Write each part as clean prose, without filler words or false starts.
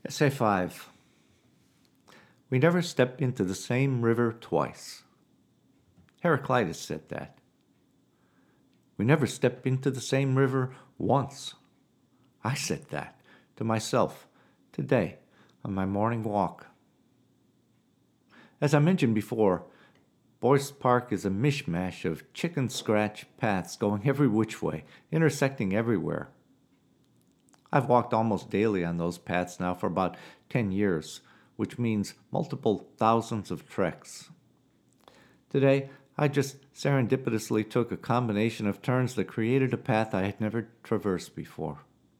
Essay 5. We never step into the same river twice. Heraclitus said that. We never step into the same river once. I said that to myself today on my morning walk. As I mentioned before, Boyce Park is a mishmash of chicken scratch paths going every which way, intersecting everywhere. I've walked almost daily on those paths now for about 10 years, which means multiple thousands of treks. Today, I just serendipitously took a combination of turns that created a path I had never traversed before.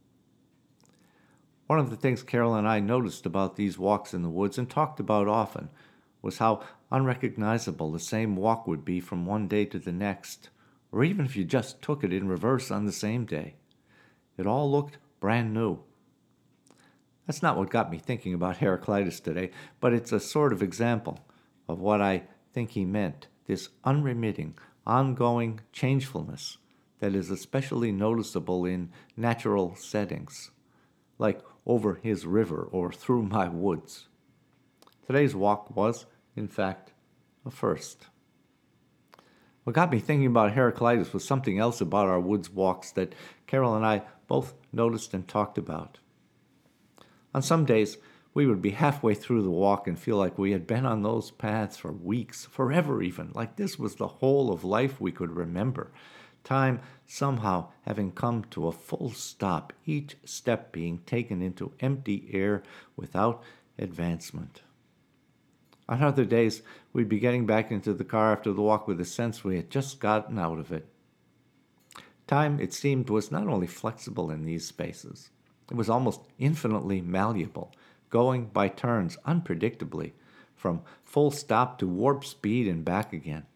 One of the things Carol and I noticed about these walks in the woods and talked about often was how unrecognizable the same walk would be from one day to the next, or even if you just took it in reverse on the same day. It all looked brand new. That's not what got me thinking about Heraclitus today, but it's a sort of example of what I think he meant, this unremitting, ongoing changefulness that is especially noticeable in natural settings, like over his river or through my woods. Today's walk was, in fact, a first. What got me thinking about Heraclitus was something else about our woods walks that Carol and I both noticed and talked about. On some days, we would be halfway through the walk and feel like we had been on those paths for weeks, forever even, like this was the whole of life we could remember. Time somehow having come to a full stop, each step being taken into empty air without advancement. On other days, we'd be getting back into the car after the walk with a sense we had just gotten out of it. Time, it seemed, was not only flexible in these spaces, it was almost infinitely malleable, going by turns unpredictably, from full stop to warp speed and back again.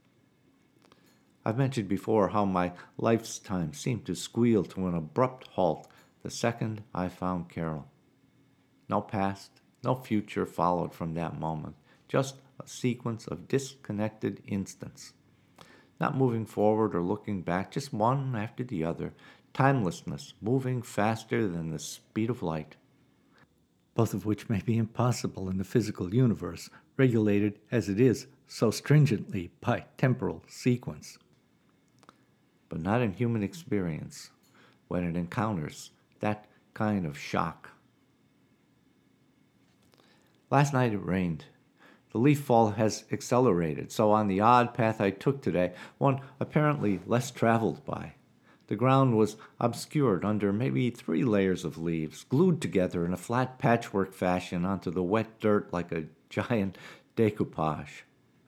I've mentioned before how my life's time seemed to squeal to an abrupt halt the second I found Carol. No past, no future followed from that moment, just a sequence of disconnected instants. Not moving forward or looking back, just one after the other, timelessness moving faster than the speed of light, both of which may be impossible in the physical universe, regulated as it is so stringently by temporal sequence. But not in human experience when it encounters that kind of shock. Last night it rained. The leaf fall has accelerated, so on the odd path I took today, one apparently less traveled by, the ground was obscured under maybe 3 layers of leaves, glued together in a flat patchwork fashion onto the wet dirt like a giant decoupage.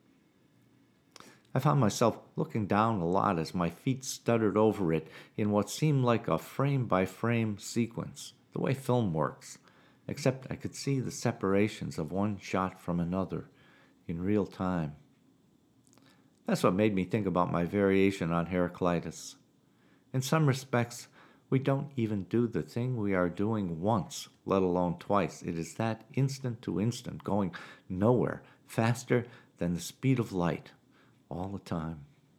I found myself looking down a lot as my feet stuttered over it in what seemed like a frame-by-frame sequence, the way film works, except I could see the separations of one shot from another in real time. That's what made me think about my variation on Heraclitus. In some respects, we don't even do the thing we are doing once, let alone twice. It is that instant to instant, going nowhere, faster than the speed of light, all the time.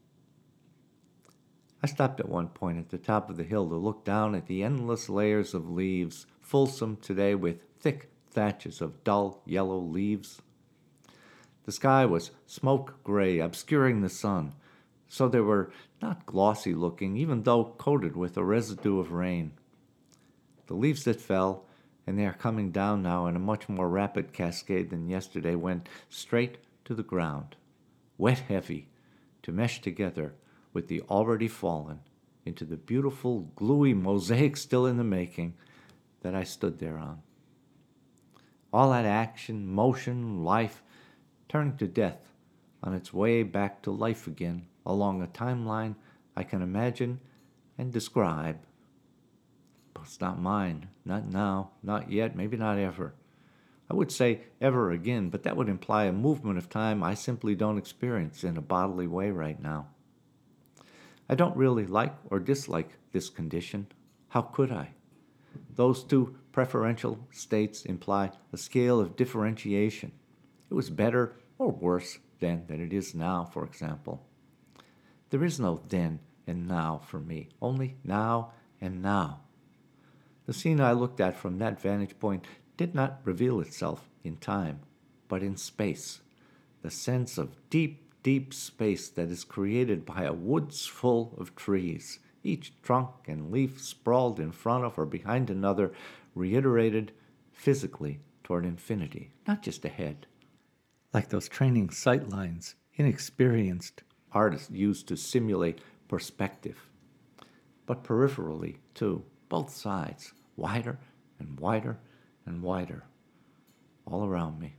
I stopped at one point at the top of the hill to look down at the endless layers of leaves, fulsome today with thick thatches of dull yellow leaves. The sky was smoke gray, obscuring the sun, so they were not glossy looking, even though coated with a residue of rain. The leaves that fell, and they are coming down now in a much more rapid cascade than yesterday, went straight to the ground, wet heavy, to mesh together with the already fallen into the beautiful, gluey mosaic still in the making that I stood there on. All that action, motion, life, turning to death on its way back to life again along a timeline I can imagine and describe. But it's not mine, not now, not yet, maybe not ever. I would say ever again, but that would imply a movement of time I simply don't experience in a bodily way right now. I don't really like or dislike this condition. How could I? Those two preferential states imply a scale of differentiation. It was better or worse then than it is now, for example. There is no then and now for me, only now and now. The scene I looked at from that vantage point did not reveal itself in time, but in space. The sense of deep, deep space that is created by a woods full of trees, each trunk and leaf sprawled in front of or behind another, reiterated physically toward infinity, not just ahead. Like those training sight lines inexperienced artists use to simulate perspective. But peripherally, too, both sides, wider and wider and wider, all around me.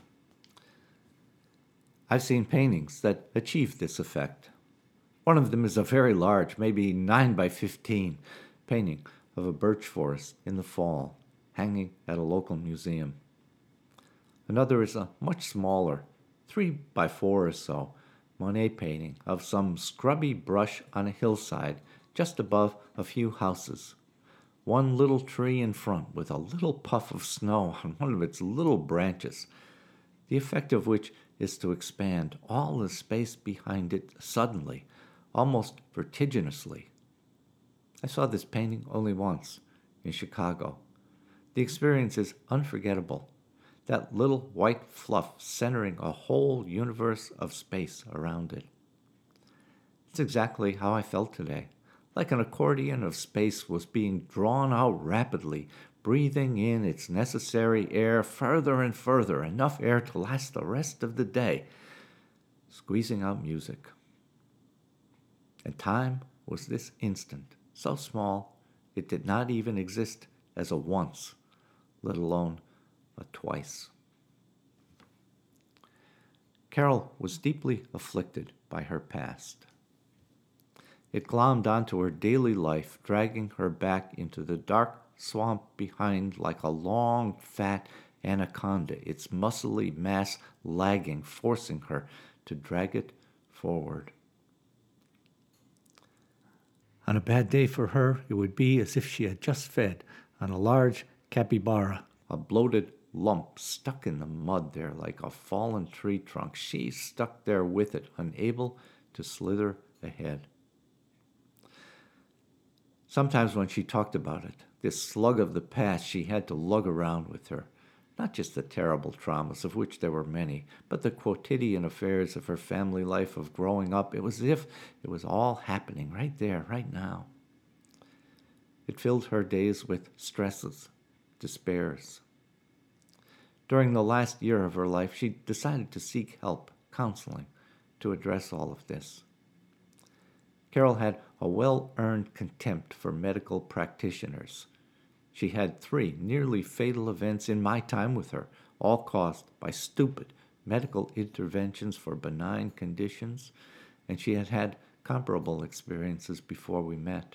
I've seen paintings that achieve this effect. One of them is a very large, maybe 9 by 15, painting of a birch forest in the fall, hanging at a local museum. Another is a much smaller, 3 by 4 or so, Monet painting of some scrubby brush on a hillside just above a few houses. One little tree in front with a little puff of snow on one of its little branches, the effect of which is to expand all the space behind it suddenly, almost vertiginously. I saw this painting only once, in Chicago. The experience is unforgettable. That little white fluff centering a whole universe of space around it. It's exactly how I felt today. Like an accordion of space was being drawn out rapidly, breathing in its necessary air further and further, enough air to last the rest of the day, squeezing out music. And time was this instant, so small it did not even exist as a once, let alone a twice. Carol was deeply afflicted by her past. It glommed onto her daily life, dragging her back into the dark swamp behind like a long, fat anaconda, its muscly mass lagging, forcing her to drag it forward. On a bad day for her, it would be as if she had just fed on a large capybara, a bloated lump stuck in the mud there like a fallen tree trunk. She stuck there with it, unable to slither ahead. Sometimes when she talked about it, this slug of the past she had to lug around with her, not just the terrible traumas, of which there were many, but the quotidian affairs of her family life of growing up. It was as if it was all happening right there, right now. It filled her days with stresses, despairs. During the last year of her life, she decided to seek help, counseling, to address all of this. Carol had a well-earned contempt for medical practitioners. She had 3 nearly fatal events in my time with her, all caused by stupid medical interventions for benign conditions, and she had had comparable experiences before we met.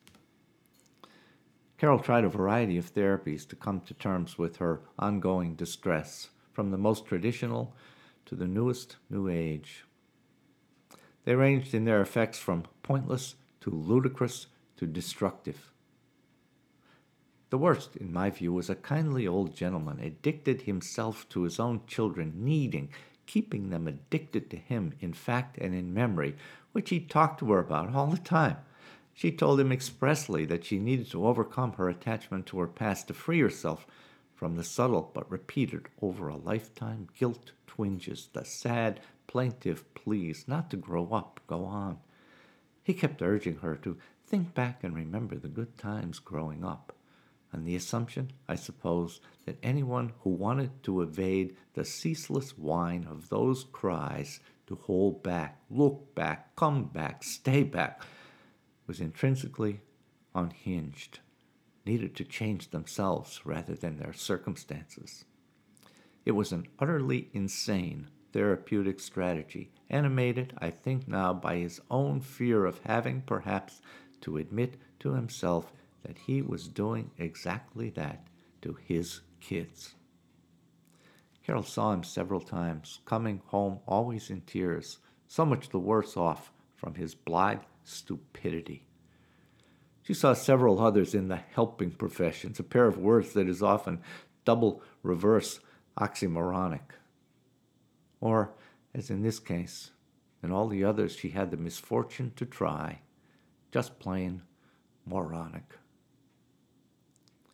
Carol tried a variety of therapies to come to terms with her ongoing distress, from the most traditional to the newest new age. They ranged in their effects from pointless to ludicrous to destructive. The worst, in my view, was a kindly old gentleman, addicted himself to his own children, keeping them addicted to him in fact and in memory, which he talked to her about all the time. She told him expressly that she needed to overcome her attachment to her past to free herself from the subtle but repeated over a lifetime guilt twinges, the sad, plaintive pleas not to grow up, go on. He kept urging her to think back and remember the good times growing up, on the assumption, I suppose, that anyone who wanted to evade the ceaseless whine of those cries to hold back, look back, come back, stay back, was intrinsically unhinged, needed to change themselves rather than their circumstances. It was an utterly insane therapeutic strategy, animated, I think now, by his own fear of having, perhaps, to admit to himself that he was doing exactly that to his kids. Carol saw him several times, coming home always in tears, so much the worse off from his blithe stupidity. She saw several others in the helping professions, a pair of words that is often double reverse oxymoronic. Or, as in this case, and all the others she had the misfortune to try, just plain moronic.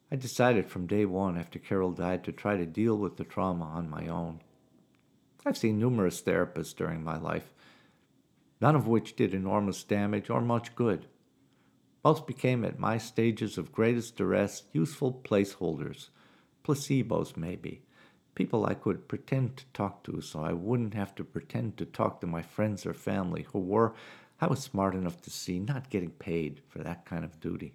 I decided from day one after Carol died to try to deal with the trauma on my own. I've seen numerous therapists during my life, none of which did enormous damage or much good. Most became, at my stages of greatest duress, useful placeholders, placebos maybe, people I could pretend to talk to so I wouldn't have to pretend to talk to my friends or family who were, I was smart enough to see, not getting paid for that kind of duty.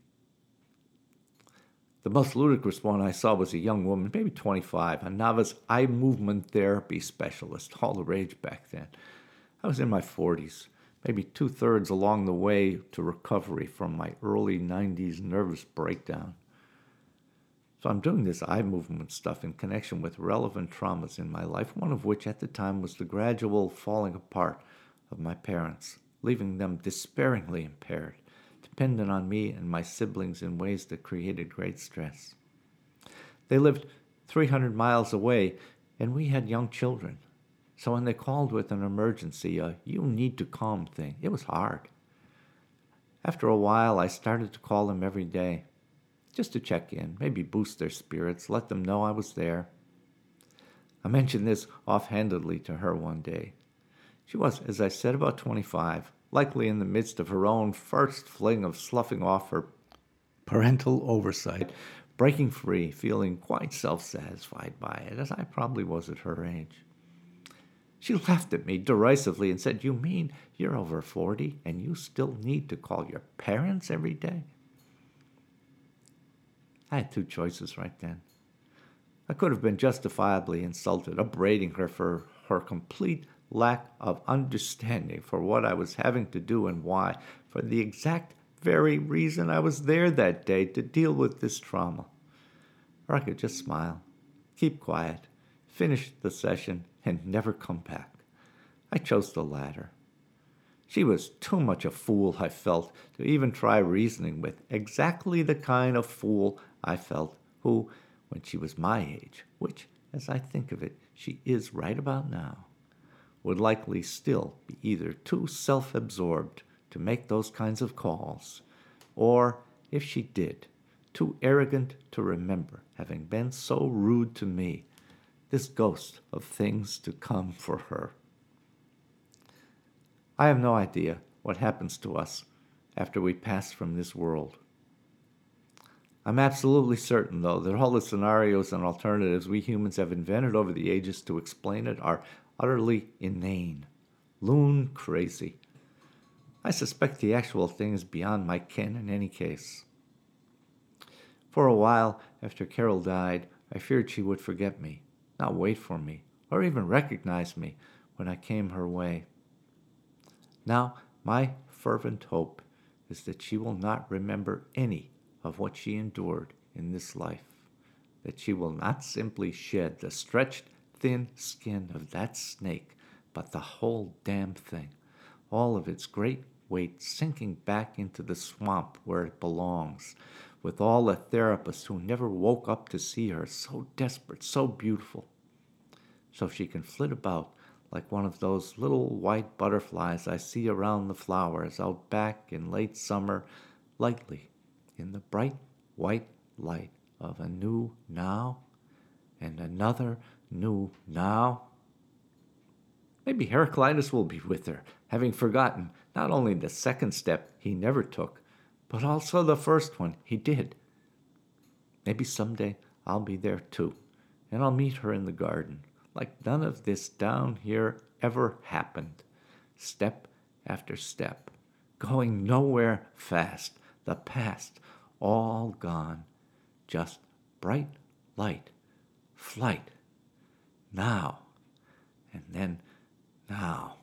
The most ludicrous one I saw was a young woman, maybe 25, a novice eye movement therapy specialist, all the rage back then. I was in my 40s, maybe two-thirds along the way to recovery from my early 90s nervous breakdown. So I'm doing this eye movement stuff in connection with relevant traumas in my life, one of which at the time was the gradual falling apart of my parents, leaving them despairingly impaired, dependent on me and my siblings in ways that created great stress. They lived 300 miles away, and we had young children. So when they called with an emergency, you need to come thing, it was hard. After a while, I started to call them every day, just to check in, maybe boost their spirits, let them know I was there. I mentioned this offhandedly to her one day. She was, as I said, about 25, likely in the midst of her own first fling of sloughing off her parental oversight, breaking free, feeling quite self-satisfied by it, as I probably was at her age. She laughed at me derisively and said, "You mean you're over 40 and you still need to call your parents every day?" I had two choices right then. I could have been justifiably insulted, upbraiding her for her complete lack of understanding for what I was having to do and why, for the exact very reason I was there that day to deal with this trauma. Or I could just smile, keep quiet, finish the session, and never come back. I chose the latter. She was too much a fool, I felt, to even try reasoning with, exactly the kind of fool I felt who, when she was my age, which, as I think of it, she is right about now, would likely still be either too self-absorbed to make those kinds of calls, or, if she did, too arrogant to remember having been so rude to me, this ghost of things to come for her. I have no idea what happens to us after we pass from this world. I'm absolutely certain, though, that all the scenarios and alternatives we humans have invented over the ages to explain it are utterly inane, loon crazy. I suspect the actual thing is beyond my ken in any case. For a while after Carol died, I feared she would forget me, not wait for me, or even recognize me when I came her way. Now, my fervent hope is that she will not remember any of what she endured in this life, that she will not simply shed the stretched, thin skin of that snake, but the whole damn thing, all of its great weight sinking back into the swamp where it belongs, with all the therapists who never woke up to see her so desperate, so beautiful, so she can flit about like one of those little white butterflies I see around the flowers out back in late summer, lightly in the bright white light of a new now and another new now. Maybe Heraclitus will be with her, having forgotten not only the second step he never took, but also the first one he did. Maybe someday I'll be there too, and I'll meet her in the garden, like none of this down here ever happened, step after step, going nowhere fast, the past all gone, just bright light, flight, now, and then now.